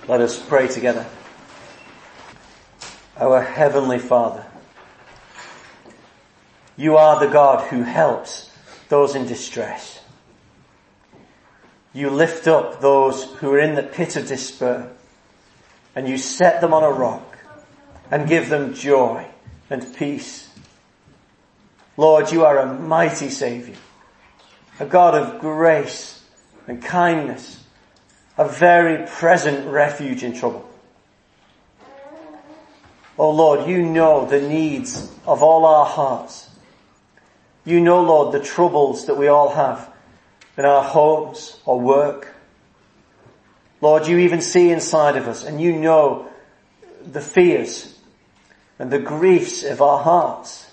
Let us pray together. Our Heavenly Father, you are the God who helps those in distress. You lift up those who are in the pit of despair, and you set them on a rock and give them joy and peace. Lord, you are a mighty Saviour, a God of grace and kindness, a very present refuge in trouble. Oh Lord, you know the needs of all our hearts. You know, Lord, the troubles that we all have in our homes or work. Lord, you even see inside of us, and you know the fears and the griefs of our hearts.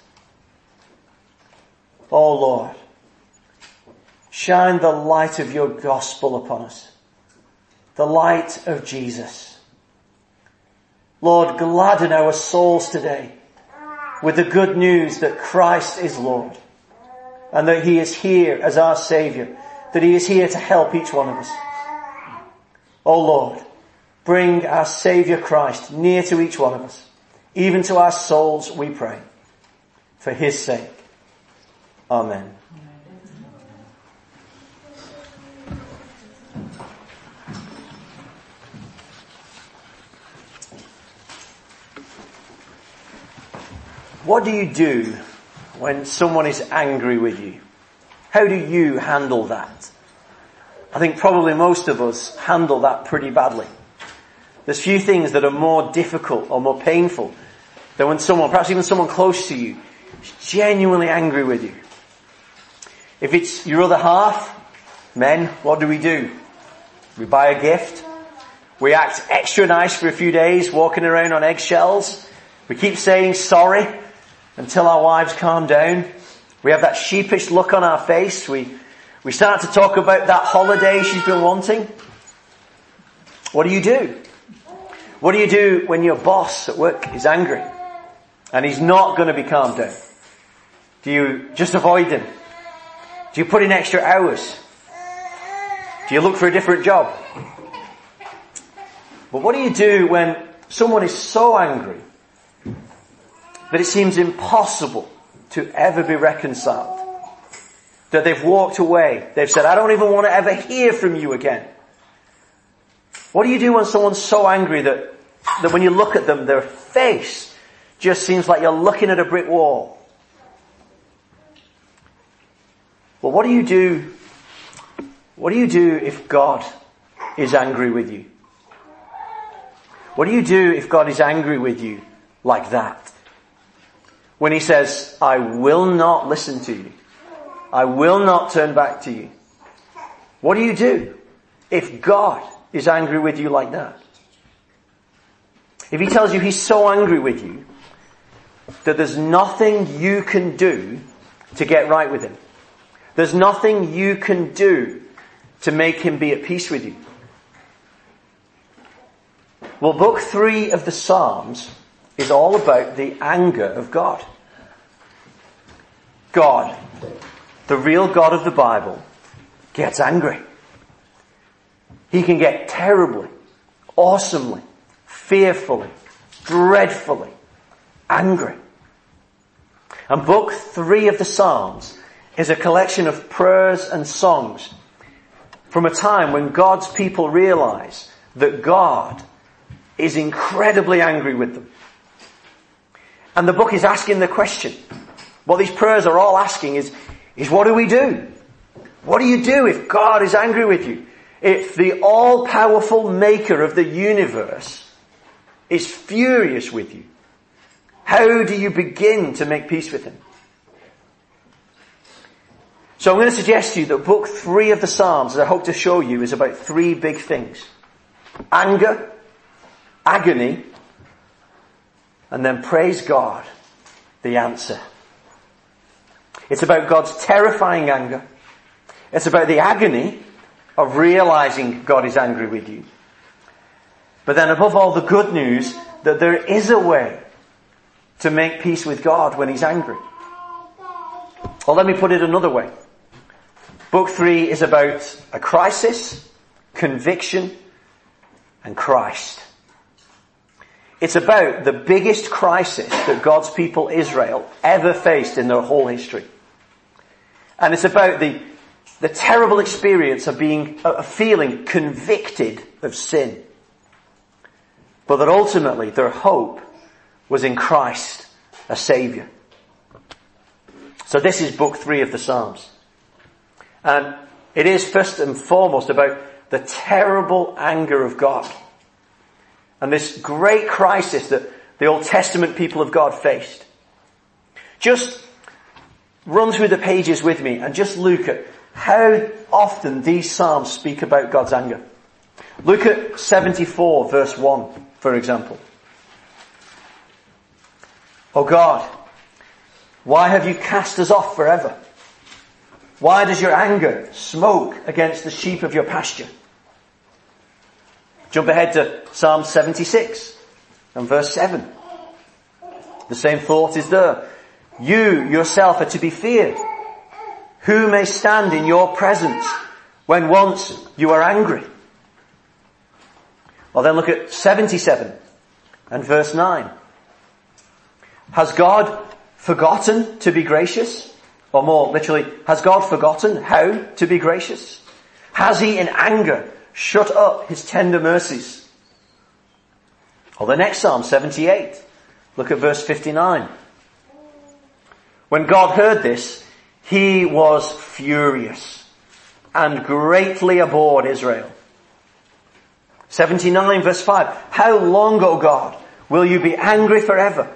Oh Lord, shine the light of your gospel upon us. The light of Jesus. Lord, gladden our souls today with the good news that Christ is Lord and that he is here as our Saviour, that he is here to help each one of us. Oh Lord, bring our Saviour Christ near to each one of us, even to our souls, we pray, for his sake. Amen. What do you do when someone is angry with you? How do you handle that? I think probably most of us handle that pretty badly. There's few things that are more difficult or more painful than when someone, perhaps even someone close to you, is genuinely angry with you. If it's your other half, men, what do? We buy a gift. We act extra nice for a few days, walking around on eggshells. We keep saying sorry until our wives calm down. We have that sheepish look on our face. We start to talk about that holiday she's been wanting. What do you do? What do you do when your boss at work is angry and he's not going to be calmed down? Do you just avoid him? Do you put in extra hours? Do you look for a different job? But what do you do when someone is so angry that it seems impossible to ever be reconciled? That they've walked away. They've said, I don't even want to ever hear from you again. What do you do when someone's so angry that when you look at them, their face just seems like you're looking at a brick wall? Well, what do you do? What do you do if God is angry with you? What do you do if God is angry with you like that? When he says, I will not listen to you. I will not turn back to you. What do you do if God is angry with you like that? If he tells you he's so angry with you that there's nothing you can do to get right with him. There's nothing you can do to make him be at peace with you. Well, book 3 of the Psalms is all about the anger of God. God, the real God of the Bible, gets angry. He can get terribly, awesomely, fearfully, dreadfully angry. And book 3 of the Psalms is a collection of prayers and songs from a time when God's people realize that God is incredibly angry with them. And the book is asking the question. What these prayers are all asking is what do we do? What do you do if God is angry with you? If the all-powerful maker of the universe is furious with you? How do you begin to make peace with him? So I'm going to suggest to you that book 3 of the Psalms, as I hope to show you, is about 3 big things. Anger, agony, and then praise God, the answer. It's about God's terrifying anger. It's about the agony of realizing God is angry with you. But then above all, the good news that there is a way to make peace with God when he's angry. Or let me put it another way. Book 3 is about a crisis, conviction, and Christ. It's about the biggest crisis that God's people Israel ever faced in their whole history. And it's about the terrible experience of feeling convicted of sin. But that ultimately their hope was in Christ, a Saviour. So this is book 3 of the Psalms. And it is first and foremost about the terrible anger of God. And this great crisis that the Old Testament people of God faced. Just run through the pages with me and just look at how often these Psalms speak about God's anger. Look at 74 verse 1, for example. O God, why have you cast us off forever? Why does your anger smoke against the sheep of your pasture? Jump ahead to Psalm 76 and verse 7. The same thought is there. You yourself are to be feared. Who may stand in your presence when once you are angry? Well, then look at 77 and verse 9. Has God forgotten to be gracious? Or more literally, has God forgotten how to be gracious? Has he in anger shut up his tender mercies? Or the next Psalm, 78. Look at verse 59. When God heard this, he was furious and greatly abhorred Israel. 79 verse 5. How long, O God, will you be angry forever?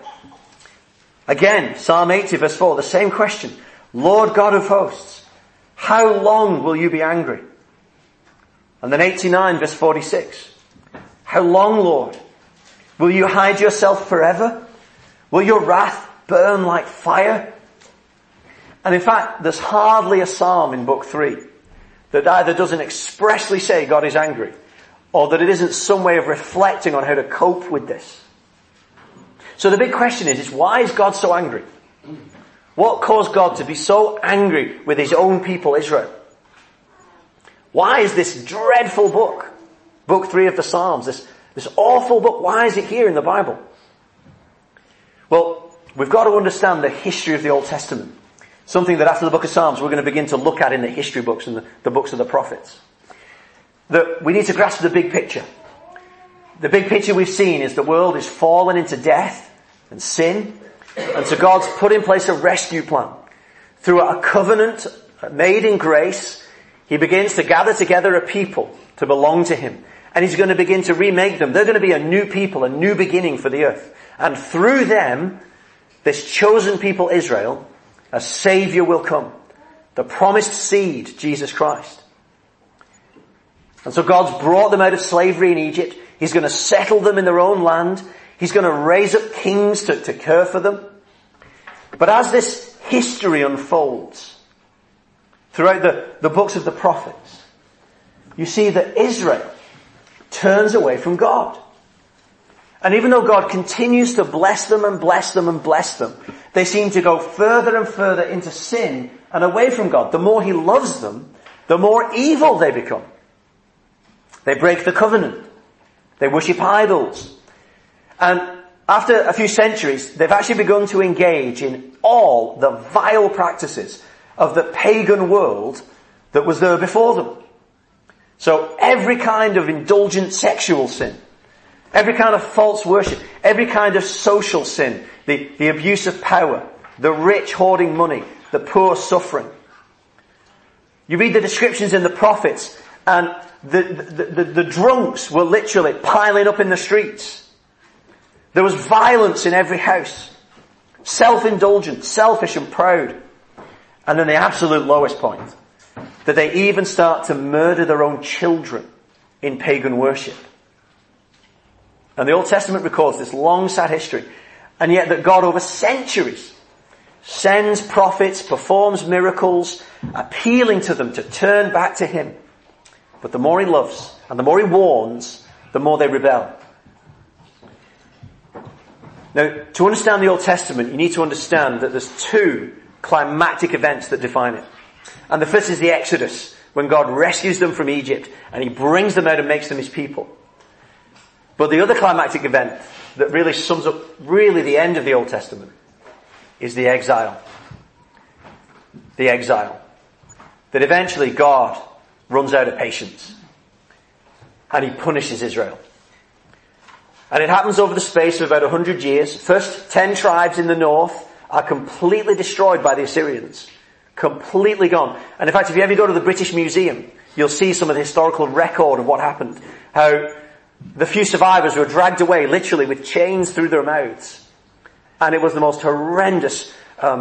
Again, Psalm 80 verse 4, the same question. Lord God of hosts, how long will you be angry? And then 89 verse 46. How long, Lord? Will you hide yourself forever? Will your wrath burn like fire? And in fact, there's hardly a psalm in book 3 that either doesn't expressly say God is angry, or that it isn't some way of reflecting on how to cope with this. So the big question is why is God so angry? What caused God to be so angry with his own people, Israel? Why is this dreadful book, book 3 of the Psalms, this awful book, why is it here in the Bible? Well, we've got to understand the history of the Old Testament. Something that after the book of Psalms we're going to begin to look at in the history books and the books of the prophets. That we need to grasp the big picture. The big picture we've seen is the world is fallen into death and sin. And so God's put in place a rescue plan. Through a covenant made in grace, he begins to gather together a people to belong to him. And he's going to begin to remake them. They're going to be a new people, a new beginning for the earth. And through them, this chosen people Israel, a Saviour will come. The promised seed, Jesus Christ. And so God's brought them out of slavery in Egypt. He's going to settle them in their own land. He's going to raise up kings to care for them. But as this history unfolds throughout the books of the prophets, you see that Israel turns away from God. And even though God continues to bless them and bless them and bless them, they seem to go further and further into sin and away from God. The more he loves them, the more evil they become. They break the covenant. They worship idols. And after a few centuries, they've actually begun to engage in all the vile practices of the pagan world that was there before them. So every kind of indulgent sexual sin, every kind of false worship, every kind of social sin, the abuse of power, the rich hoarding money, the poor suffering. You read the descriptions in the prophets, and the drunks were literally piling up in the streets. There was violence in every house. Self-indulgent, selfish and proud. And then the absolute lowest point, that they even start to murder their own children in pagan worship. And the Old Testament records this long, sad history. And yet that God over centuries sends prophets, performs miracles, appealing to them to turn back to him. But the more he loves and the more he warns, the more they rebel. Now, to understand the Old Testament, you need to understand that there's two climactic events that define it. And the first is the Exodus, when God rescues them from Egypt and he brings them out and makes them his people. But the other climactic event that really sums up really the end of the Old Testament is the exile. The exile. That eventually God runs out of patience and he punishes Israel. And it happens over the space of about 100 years. First 10 tribes in the north are completely destroyed by the Assyrians. Completely gone. And in fact, if you ever go to the British Museum, you'll see some of the historical record of what happened. How the few survivors were dragged away literally with chains through their mouths. And it was the most horrendous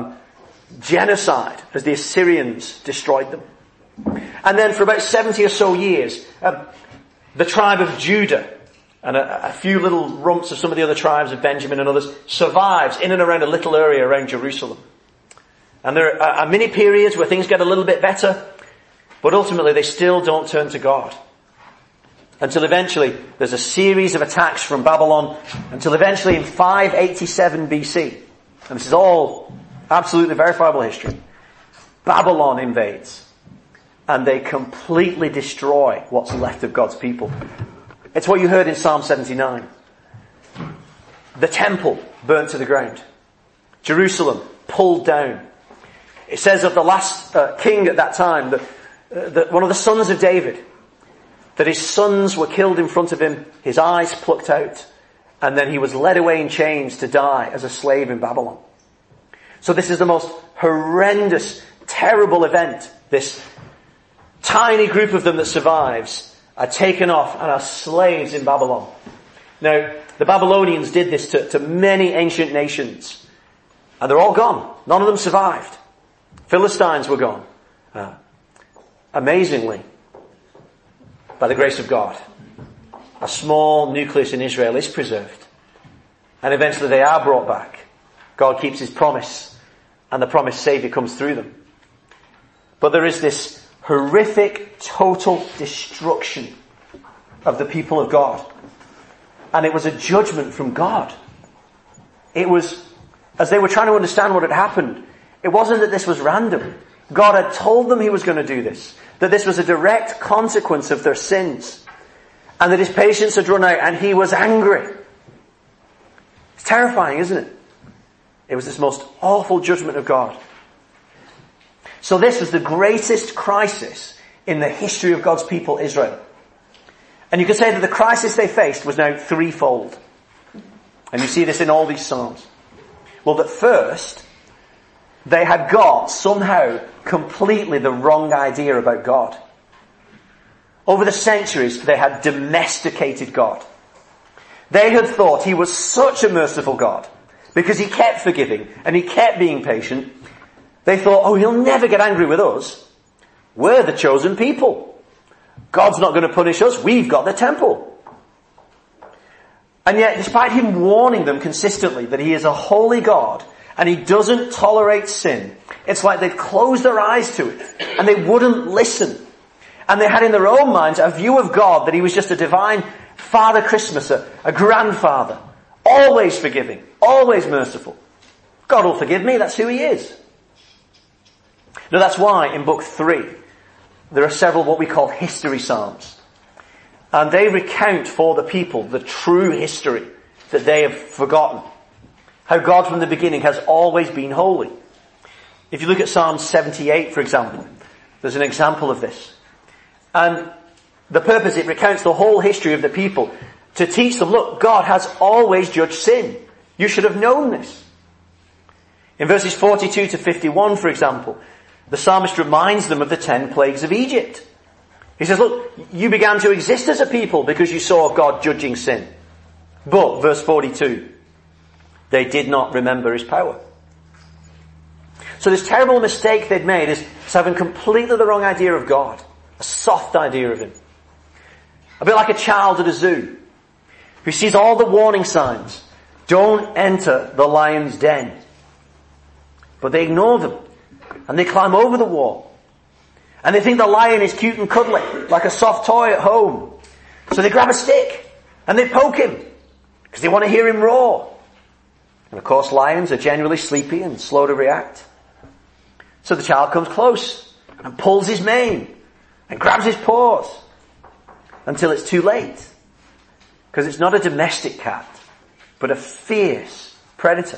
genocide as the Assyrians destroyed them. And then for about 70 or so years, the tribe of Judah and a few little rumps of some of the other tribes of Benjamin and others survives in and around a little area around Jerusalem. And there are many periods where things get a little bit better, but ultimately they still don't turn to God. Until eventually there's a series of attacks from Babylon, until eventually in 587 BC, and this is all absolutely verifiable history, Babylon invades and they completely destroy what's left of God's people. It's what you heard in Psalm 79. The temple burnt to the ground. Jerusalem pulled down. It says of the last king at that time, that one of the sons of David, that his sons were killed in front of him, his eyes plucked out, and then he was led away in chains to die as a slave in Babylon. So this is the most horrendous, terrible event. This tiny group of them that survives are taken off and are slaves in Babylon. Now, the Babylonians did this to many ancient nations, and they're all gone. None of them survived. Philistines were gone. Amazingly, by the grace of God, a small nucleus in Israel is preserved. And eventually they are brought back. God keeps his promise, and the promised Saviour comes through them. But there is this horrific, total destruction of the people of God. And it was a judgment from God. It was, as they were trying to understand what had happened, it wasn't that this was random. God had told them he was going to do this. That this was a direct consequence of their sins. And that his patience had run out and he was angry. It's terrifying, isn't it? It was this most awful judgment of God. So this was the greatest crisis in the history of God's people, Israel. And you could say that the crisis they faced was now threefold. And you see this in all these Psalms. Well, that first, they had got somehow completely the wrong idea about God. Over the centuries, they had domesticated God. They had thought he was such a merciful God because he kept forgiving and he kept being patient. They thought, oh, he'll never get angry with us. We're the chosen people. God's not going to punish us. We've got the temple. And yet, despite him warning them consistently that he is a holy God and he doesn't tolerate sin, it's like they'd closed their eyes to it and they wouldn't listen. And they had in their own minds a view of God that he was just a divine Father Christmas, a grandfather, always forgiving, always merciful. God will forgive me, that's who he is. Now that's why in book 3 there are several what we call history psalms. And they recount for the people the true history that they have forgotten. How God from the beginning has always been holy. If you look at Psalm 78, for example, there's an example of this. And the purpose, it recounts the whole history of the people to teach them, look, God has always judged sin. You should have known this. In verses 42 to 51, for example, the psalmist reminds them of the 10 plagues of Egypt. He says, look, you began to exist as a people because you saw God judging sin. But, verse 42, they did not remember his power. So this terrible mistake they'd made is having completely the wrong idea of God. A soft idea of him. A bit like a child at a zoo who sees all the warning signs. Don't enter the lion's den. But they ignore them. And they climb over the wall. And they think the lion is cute and cuddly, like a soft toy at home. So they grab a stick and they poke him because they want to hear him roar. And of course lions are generally sleepy and slow to react. So the child comes close and pulls his mane and grabs his paws until it's too late. Because it's not a domestic cat, but a fierce predator.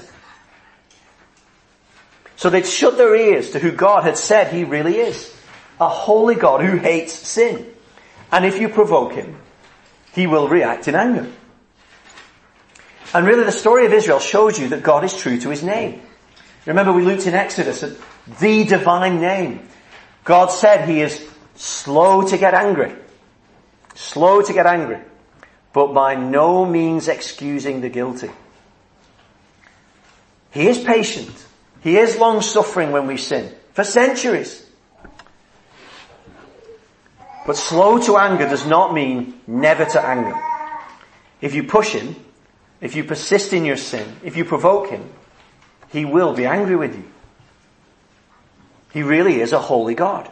So they'd shut their ears to who God had said he really is. A holy God who hates sin. And if you provoke him, he will react in anger. And really the story of Israel shows you that God is true to his name. Remember we looked in Exodus at the divine name. God said he is slow to get angry. Slow to get angry. But by no means excusing the guilty. He is patient. He is long-suffering when we sin. For centuries. But slow to anger does not mean never to anger. If you push him, if you persist in your sin, if you provoke him, he will be angry with you. He really is a holy God.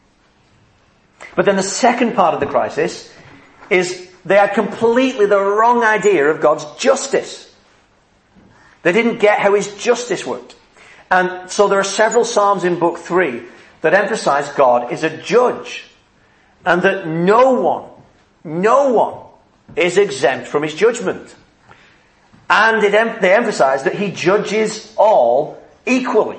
But then the second part of the crisis is they had completely the wrong idea of God's justice. They didn't get how his justice worked. And so there are several Psalms in book 3 that emphasize God is a judge. And that no one is exempt from his judgment. And they emphasize that he judges all equally.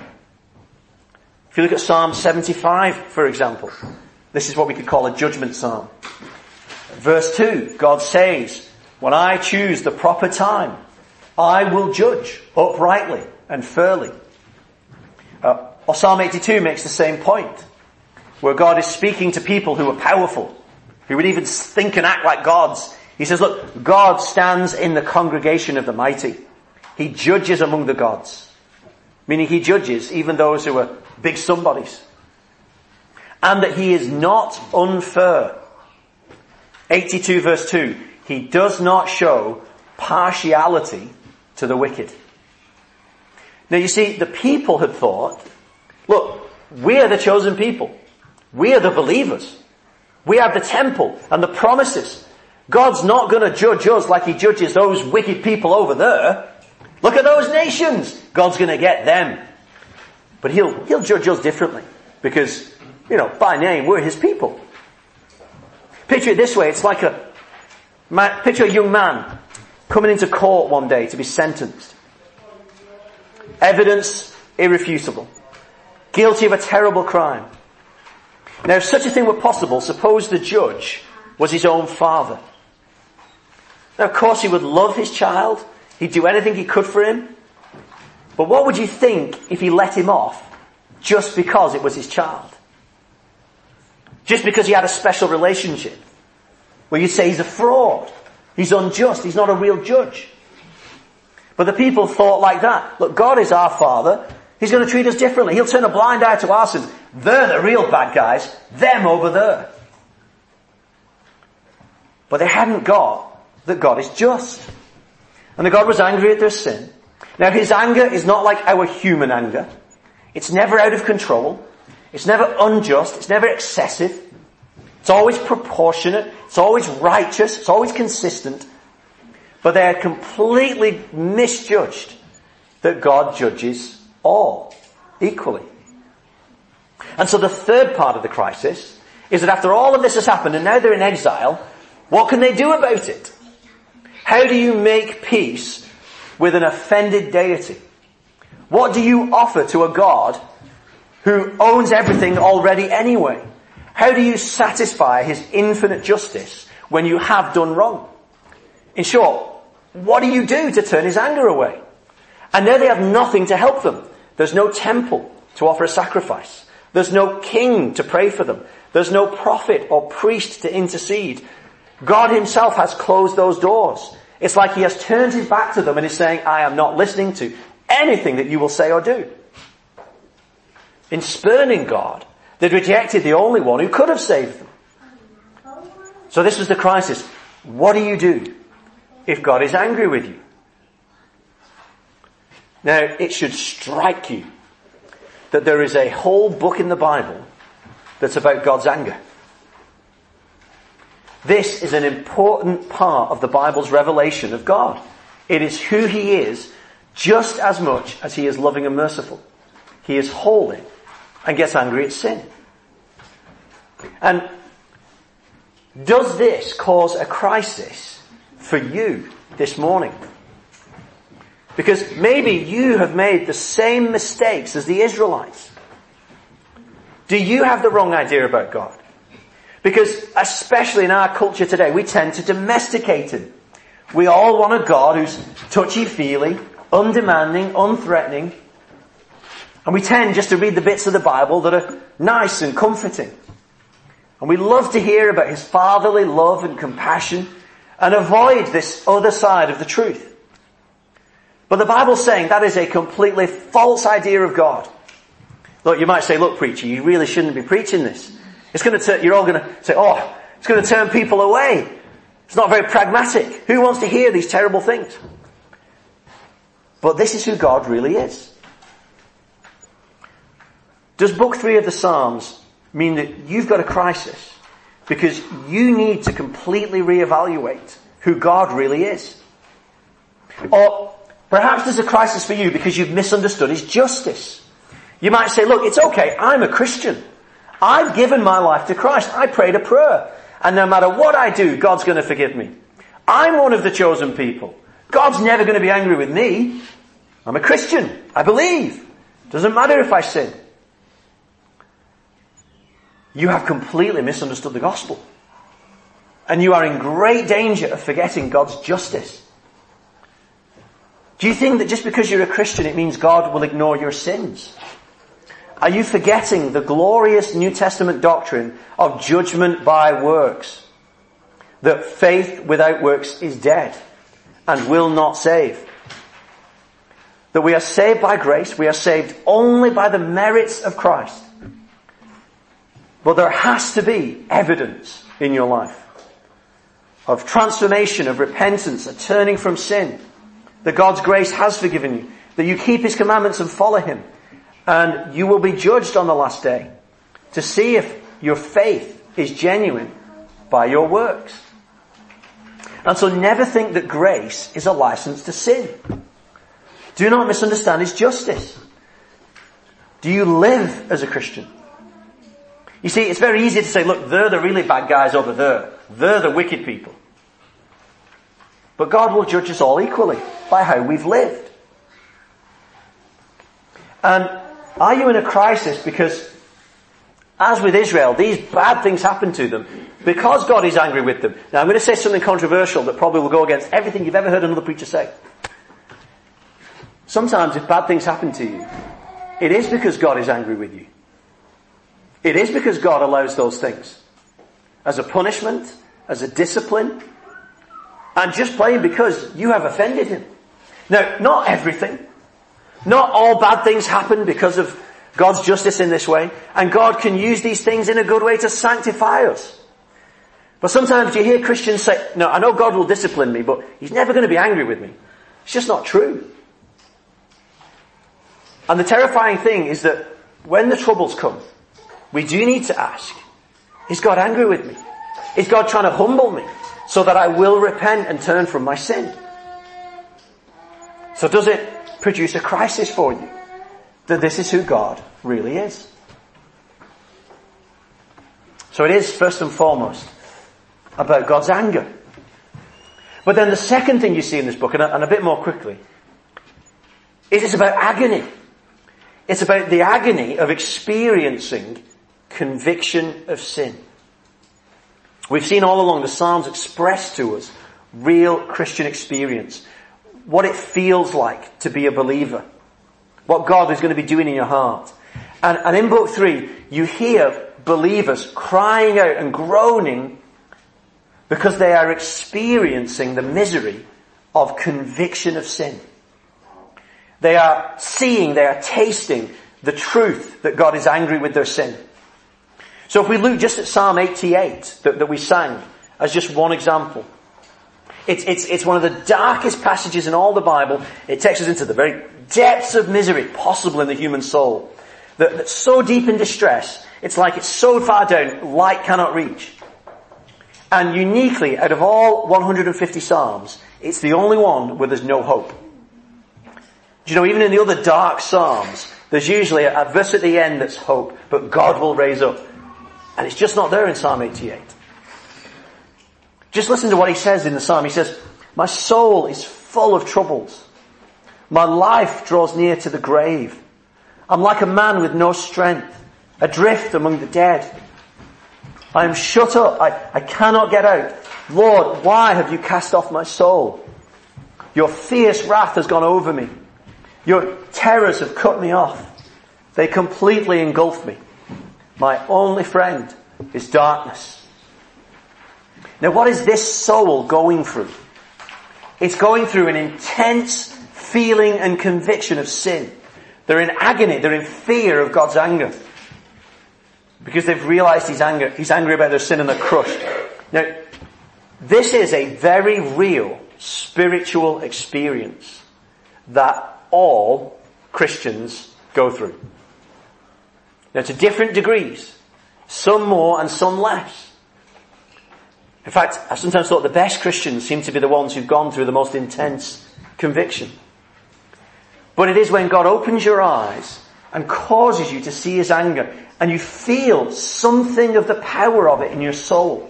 If you look at Psalm 75, for example, this is what we could call a judgment psalm. Verse 2, God says, when I choose the proper time, I will judge uprightly and fairly. Or Psalm 82 makes the same point, where God is speaking to people who are powerful, who would even think and act like gods. He says, look, God stands in the congregation of the mighty. He judges among the gods. Meaning he judges even those who are big somebodies. And that he is not unfair. 82 verse 2, he does not show partiality to the wicked. Now you see, the people had thought, look, we are the chosen people. We are the believers. We have the temple and the promises. God's not going to judge us like he judges those wicked people over there. Look at those nations. God's going to get them. But he'll judge us differently. Because, by name, we're his people. Picture it this way. It's like picture a young man coming into court one day to be sentenced. Evidence irrefutable. Guilty of a terrible crime. Now, if such a thing were possible, suppose the judge was his own father. Now, of course, he would love his child. He'd do anything he could for him. But what would you think if he let him off just because it was his child? Just because he had a special relationship? Well, you'd say he's a fraud. He's unjust. He's not a real judge. But the people thought like that. Look, God is our Father. He's going to treat us differently. He'll turn a blind eye to our sins. They're the real bad guys. Them over there. But they hadn't got that God is just. And that God was angry at their sin. Now his anger is not like our human anger. It's never out of control. It's never unjust. It's never excessive. It's always proportionate. It's always righteous. It's always consistent. But they had completely misjudged that God judges all equally. And so the third part of the crisis is that after all of this has happened and now they're in exile, what can they do about it? How do you make peace with an offended deity? What do you offer to a God who owns everything already anyway? How do you satisfy his infinite justice when you have done wrong? In short, what do you do to turn his anger away? And now they have nothing to help them. There's no temple to offer a sacrifice. There's no king to pray for them. There's no prophet or priest to intercede. God himself has closed those doors. It's like he has turned his back to them and is saying, I am not listening to anything that you will say or do. In spurning God, they'd rejected the only one who could have saved them. So this was the crisis. What do you do if God is angry with you? Now, it should strike you that there is a whole book in the Bible that's about God's anger. This is an important part of the Bible's revelation of God. It is who he is just as much as he is loving and merciful. He is holy and gets angry at sin. And does this cause a crisis for you this morning. Because maybe you have made the same mistakes as the Israelites. Do you have the wrong idea about God? Because especially in our culture today, we tend to domesticate him. We all want a God who's touchy-feely, undemanding, unthreatening. And we tend just to read the bits of the Bible that are nice and comforting. And we love to hear about his fatherly love and compassion and avoid this other side of the truth. But the Bible's saying that is a completely false idea of God. Look, you might say, look, preacher, you really shouldn't be preaching this. You're all going to say, oh, it's going to turn people away. It's not very pragmatic. Who wants to hear these terrible things? But this is who God really is. Does book 3 of the Psalms mean that you've got a crisis because you need to completely reevaluate who God really is? Or perhaps there's a crisis for you because you've misunderstood his justice. You might say, look, it's okay, I'm a Christian. I've given my life to Christ. I prayed a prayer. And no matter what I do, God's going to forgive me. I'm one of the chosen people. God's never going to be angry with me. I'm a Christian. I believe. Doesn't matter if I sin. You have completely misunderstood the gospel. And you are in great danger of forgetting God's justice. Do you think that just because you're a Christian, it means God will ignore your sins? Are you forgetting the glorious New Testament doctrine of judgment by works? That faith without works is dead and will not save. That we are saved by grace, we are saved only by the merits of Christ. But there has to be evidence in your life of transformation, of repentance, a turning from sin. That God's grace has forgiven you. That you keep his commandments and follow him. And you will be judged on the last day to see if your faith is genuine by your works. And so never think that grace is a license to sin. Do not misunderstand his justice. Do you live as a Christian? You see, it's very easy to say, look, they're the really bad guys over there. They're the wicked people. But God will judge us all equally by how we've lived. And are you in a crisis because, as with Israel, these bad things happen to them because God is angry with them? Now I'm going to say something controversial that probably will go against everything you've ever heard another preacher say. Sometimes if bad things happen to you, it is because God is angry with you. It is because God allows those things as a punishment, as a discipline, and just plain because you have offended him. Now, not everything. Not all bad things happen because of God's justice in this way. And God can use these things in a good way to sanctify us. But sometimes you hear Christians say, no, I know God will discipline me, but he's never going to be angry with me. It's just not true. And the terrifying thing is that when the troubles come, we do need to ask, is God angry with me? Is God trying to humble me so that I will repent and turn from my sin? So does it produce a crisis for you that this is who God really is? So it is first and foremost about God's anger. But then the second thing you see in this book, and a bit more quickly, is it's about agony. It's about the agony of experiencing conviction of sin. We've seen all along the Psalms express to us real Christian experience. What it feels like to be a believer. What God is going to be doing in your heart. And in book 3, you hear believers crying out and groaning because they are experiencing the misery of conviction of sin. They are seeing, they are tasting the truth that God is angry with their sin. So if we look just at Psalm 88 that we sang as just one example, it's one of the darkest passages in all the Bible. It takes us into the very depths of misery possible in the human soul. That's so deep in distress, it's like it's so far down, light cannot reach. And uniquely, out of all 150 Psalms, it's the only one where there's no hope. Do you know, even in the other dark Psalms, there's usually a verse at the end that's hope, but God will raise up. And it's just not there in Psalm 88. Just listen to what he says in the Psalm. He says, My soul is full of troubles. My life draws near to the grave. I'm like a man with no strength, adrift among the dead. I am shut up. I cannot get out. Lord, why have you cast off my soul? Your fierce wrath has gone over me. Your terrors have cut me off. They completely engulf me. My only friend is darkness. Now, what is this soul going through? It's going through an intense feeling and conviction of sin. They're in agony. They're in fear of God's anger. Because they've realized He's angry about their sin and they're crushed. Now, this is a very real spiritual experience that all Christians go through. Now, to different degrees. Some more and some less. In fact, I've sometimes thought the best Christians seem to be the ones who've gone through the most intense conviction. But it is when God opens your eyes and causes you to see His anger and you feel something of the power of it in your soul.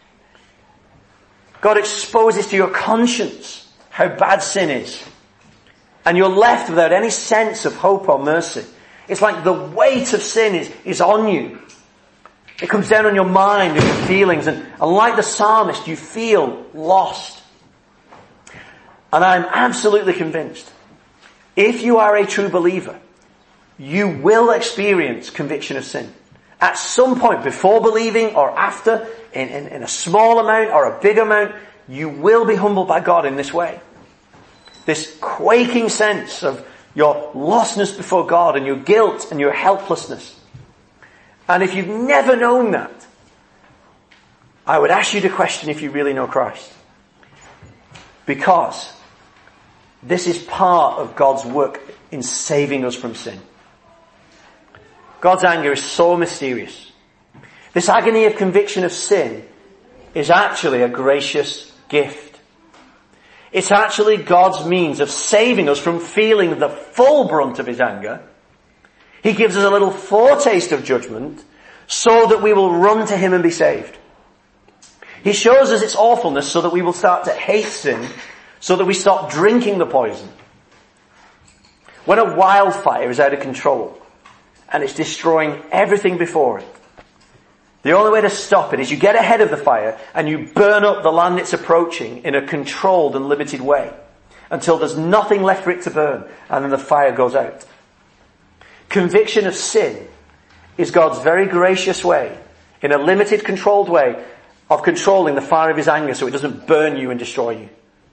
God exposes to your conscience how bad sin is. And you're left without any sense of hope or mercy. It's like the weight of sin is on you. It comes down on your mind and your feelings, and like the psalmist, you feel lost. And I'm absolutely convinced, if you are a true believer, you will experience conviction of sin. At some point, before believing or after, in a small amount or a big amount, you will be humbled by God in this way. This quaking sense of your lostness before God and your guilt and your helplessness. And if you've never known that, I would ask you to question if you really know Christ. Because this is part of God's work in saving us from sin. God's anger is so mysterious. This agony of conviction of sin is actually a gracious gift. It's actually God's means of saving us from feeling the full brunt of His anger. He gives us a little foretaste of judgment so that we will run to Him and be saved. He shows us its awfulness so that we will start to hate sin, so that we stop drinking the poison. When a wildfire is out of control and it's destroying everything before it, the only way to stop it is you get ahead of the fire and you burn up the land it's approaching in a controlled and limited way until there's nothing left for it to burn, and then the fire goes out. Conviction of sin is God's very gracious way, in a limited, controlled way, of controlling the fire of His anger so it doesn't burn you and destroy you.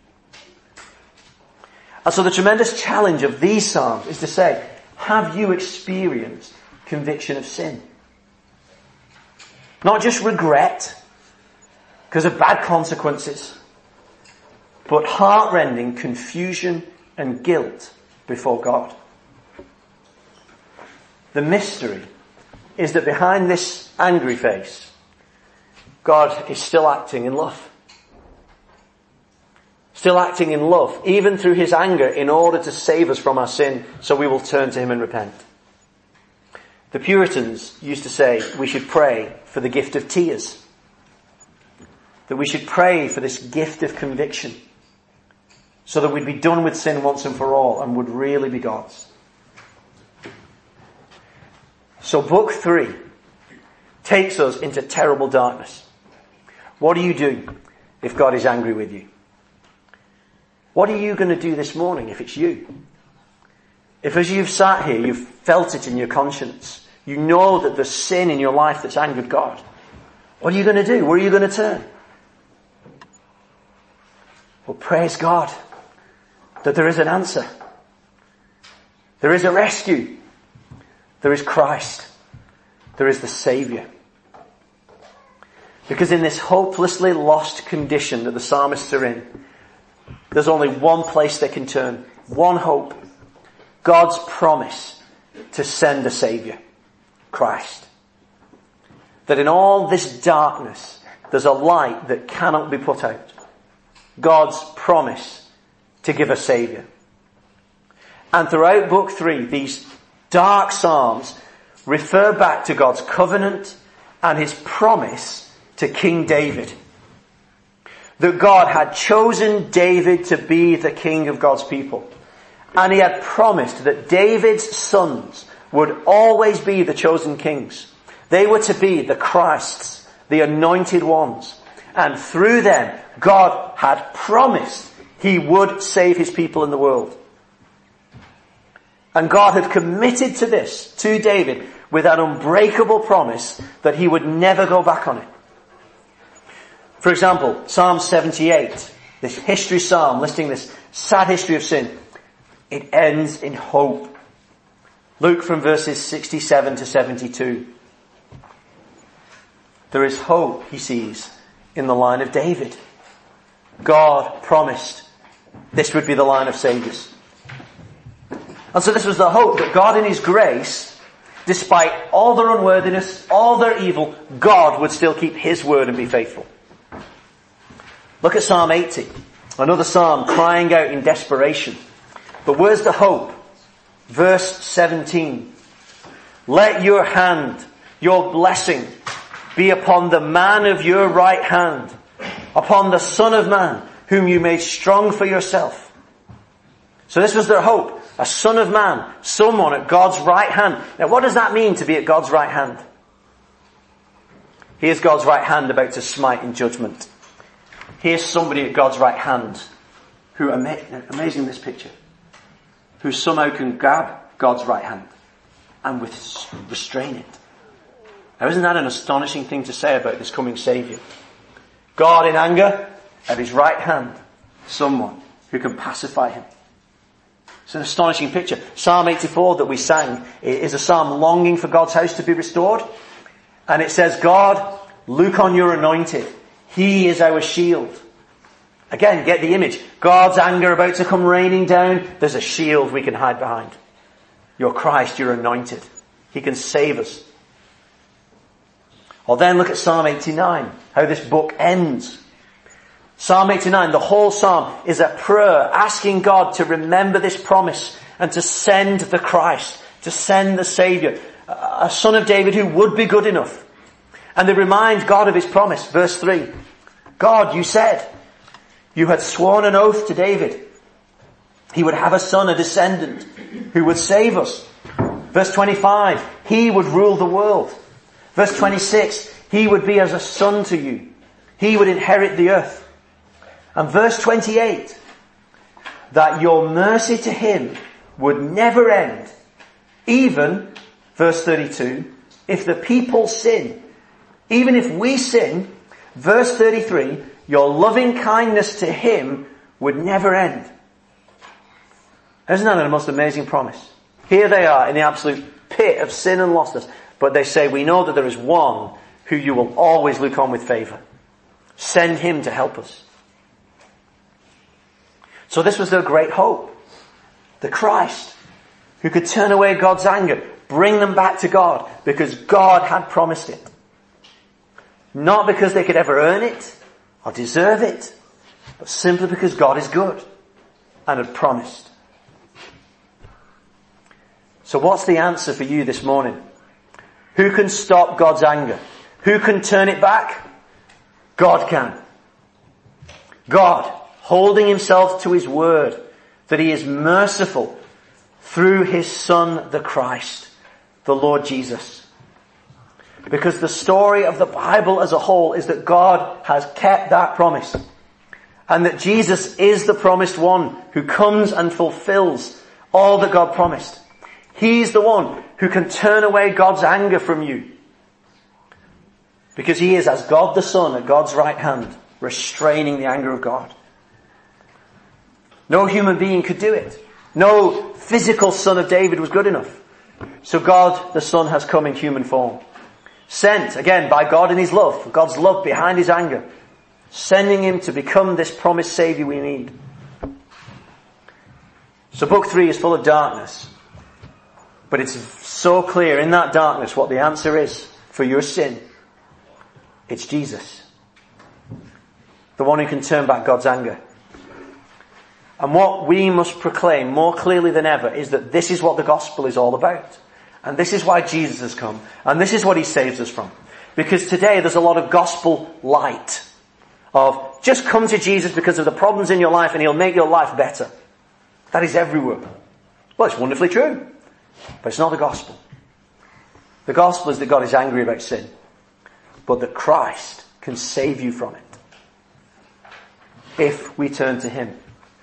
And so the tremendous challenge of these Psalms is to say, have you experienced conviction of sin? Not just regret, because of bad consequences, but heart-rending confusion and guilt before God. The mystery is that behind this angry face, God is still acting in love. Still acting in love, even through His anger, in order to save us from our sin, so we will turn to Him and repent. The Puritans used to say we should pray for the gift of tears. That we should pray for this gift of conviction, so that we'd be done with sin once and for all and would really be God's. So book 3 takes us into terrible darkness. What do you do if God is angry with you? What are you going to do this morning if it's you? If as you've sat here, you've felt it in your conscience, you know that there's sin in your life that's angered God, what are you going to do? Where are you going to turn? Well, praise God that there is an answer. There is a rescue. There is Christ. There is the Saviour. Because in this hopelessly lost condition that the psalmists are in, there's only one place they can turn, one hope. God's promise to send a Saviour, Christ. That in all this darkness, there's a light that cannot be put out. God's promise to give a Saviour. And throughout book 3, these dark psalms refer back to God's covenant and His promise to King David. that God had chosen David to be the king of God's people. And he had promised that David's sons would always be the chosen kings. They were to be the Christs, the anointed ones. And through them, God had promised he would save his people in the world. And God had committed to this, to David, with an unbreakable promise that he would never go back on it. For example, Psalm 78, this history psalm listing this sad history of sin, it ends in hope. Look from verses 67 to 72. There is hope, he sees, in the line of David. God promised this would be the line of saviors. And so this was the hope that God in his grace, despite all their unworthiness, all their evil, God would still keep his word and be faithful. Look at Psalm 80, another psalm crying out in desperation. But where's the hope? Verse 17. Let your hand, your blessing, be upon the man of your right hand, upon the Son of Man, whom you made strong for yourself. So this was their hope. A son of man, someone at God's right hand. Now what does that mean to be at God's right hand? Here's God's right hand about to smite in judgment. Here's somebody at God's right hand who, amazing this picture, who somehow can grab God's right hand and restrain it. Now isn't that an astonishing thing to say about this coming Saviour? God in anger, at his right hand, someone who can pacify him. It's an astonishing picture. Psalm 84 that we sang is a psalm longing for God's house to be restored. And it says, God, look on your anointed. He is our shield. Again, get the image. God's anger about to come raining down. There's a shield we can hide behind. You're Christ, you're anointed. He can save us. Or then look at Psalm 89, how this book ends. Psalm 89, the whole psalm is a prayer asking God to remember this promise and to send the Christ, to send the Saviour, a son of David who would be good enough. And they remind God of his promise. Verse 3, God, you said, you had sworn an oath to David. He would have a son, a descendant, who would save us. Verse 25, he would rule the world. Verse 26, he would be as a son to you. He would inherit the earth. And verse 28, that your mercy to him would never end. Even, verse 32, if the people sin. Even if we sin, verse 33, your loving kindness to him would never end. Isn't that a most amazing promise? Here they are in the absolute pit of sin and lostness. But they say, we know that there is one who you will always look on with favour. Send him to help us. So this was their great hope. The Christ, who could turn away God's anger, bring them back to God, because God had promised it. Not because they could ever earn it, or deserve it, but simply because God is good, and had promised. So what's the answer for you this morning? Who can stop God's anger? Who can turn it back? God can. God, holding himself to his word, that he is merciful through his Son, the Christ, the Lord Jesus. Because the story of the Bible as a whole is that God has kept that promise. And that Jesus is the promised one who comes and fulfills all that God promised. He's the one who can turn away God's anger from you. Because he is, as God the Son, at God's right hand, restraining the anger of God. No human being could do it. No physical son of David was good enough. So God the Son has come in human form. Sent, again, by God in his love, God's love behind his anger. Sending him to become this promised Saviour we need. So book 3 is full of darkness. But it's so clear in that darkness what the answer is for your sin. It's Jesus. The one who can turn back God's anger. And what we must proclaim more clearly than ever is that this is what the gospel is all about. And this is why Jesus has come. And this is what he saves us from. Because today there's a lot of gospel light. of just come to Jesus because of the problems in your life and he'll make your life better. That is everywhere. Well, it's wonderfully true, but it's not the gospel. The gospel is that God is angry about sin, but that Christ can save you from it if we turn to him.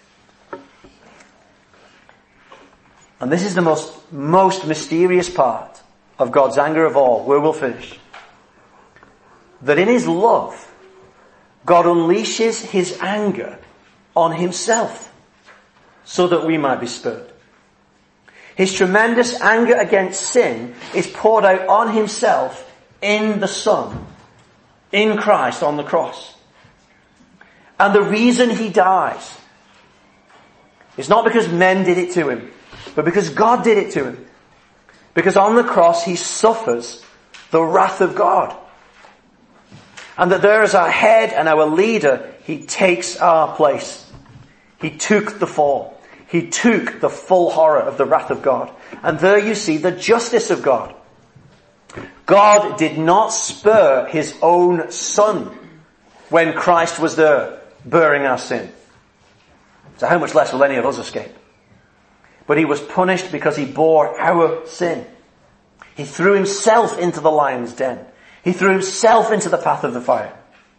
And this is the most mysterious part of God's anger of all, where we'll finish. That in his love, God unleashes his anger on himself so that we might be spared. His tremendous anger against sin is poured out on himself in the Son, in Christ on the cross. And the reason he dies is not because men did it to him, but because God did it to him. Because on the cross he suffers the wrath of God. And that there as our head and our leader, he takes our place. He took the fall. He took the full horror of the wrath of God. And there you see the justice of God. God did not spare his own Son when Christ was there bearing our sin. So how much less will any of us escape? But he was punished because he bore our sin. He threw himself into the lion's den. He threw himself into the path of the fire.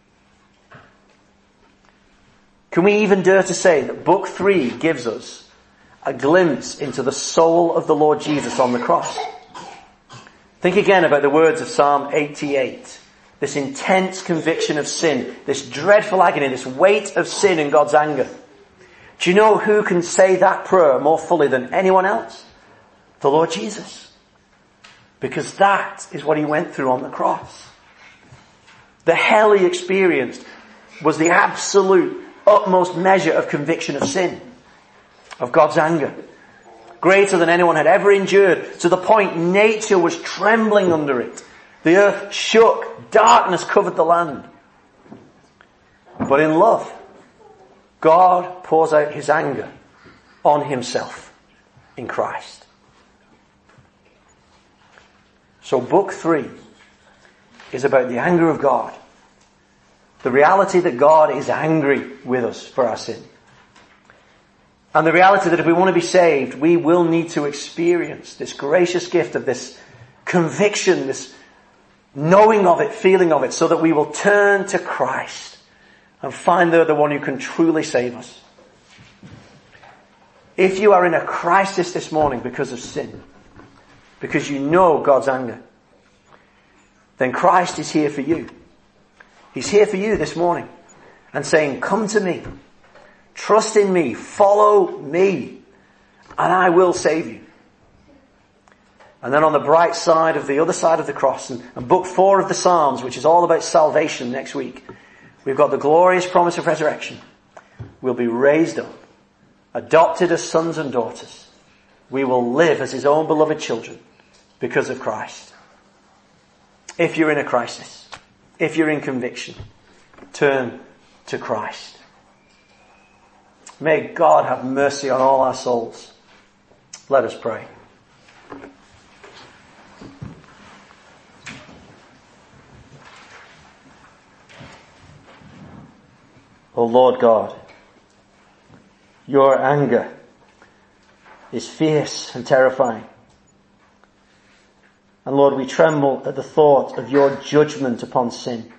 Can we even dare to say that Book 3 gives us a glimpse into the soul of the Lord Jesus on the cross? Think again about the words of Psalm 88. This intense conviction of sin, this dreadful agony, this weight of sin in God's anger. Do you know who can say that prayer more fully than anyone else? The Lord Jesus. Because that is what he went through on the cross. The hell he experienced was the absolute, utmost measure of conviction of sin, of God's anger. Greater than anyone had ever endured, to the point nature was trembling under it. The earth shook, darkness covered the land. But in love, God pours out his anger on himself in Christ. So Book 3 is about the anger of God. The reality that God is angry with us for our sin. And the reality that if we want to be saved, we will need to experience this gracious gift of this conviction, this knowing of it, feeling of it, so that we will turn to Christ and find there the one who can truly save us. If you are in a crisis this morning because of sin, because you know God's anger, then Christ is here for you. He's here for you this morning and saying, come to me, trust in me, follow me, and I will save you. And then on the bright side of the other side of the cross, and Book 4 of the Psalms, which is all about salvation next week, we've got the glorious promise of resurrection. We'll be raised up, adopted as sons and daughters. We will live as his own beloved children because of Christ. If you're in a crisis, if you're in conviction, turn to Christ. May God have mercy on all our souls. Let us pray. O Lord God, your anger is fierce and terrifying. And Lord, we tremble at the thought of your judgment upon sin.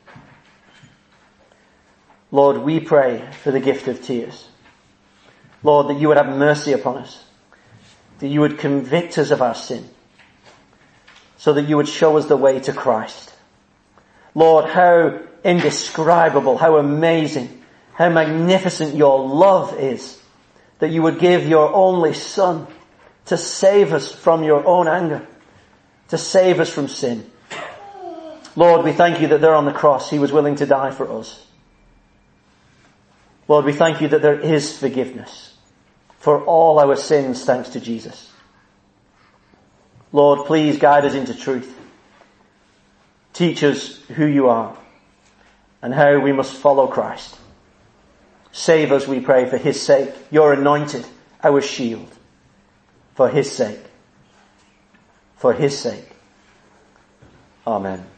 Lord, we pray for the gift of tears. Lord, that you would have mercy upon us, that you would convict us of our sin, so that you would show us the way to Christ. Lord, how indescribable, how amazing, how magnificent your love is, that you would give your only Son to save us from your own anger, to save us from sin. Lord, we thank you that there on the cross he was willing to die for us. Lord, we thank you that there is forgiveness for all our sins thanks to Jesus. Lord, please guide us into truth. Teach us who you are and how we must follow Christ. Save us, we pray, for his sake. Your anointed, our shield. For his sake. For his sake. Amen.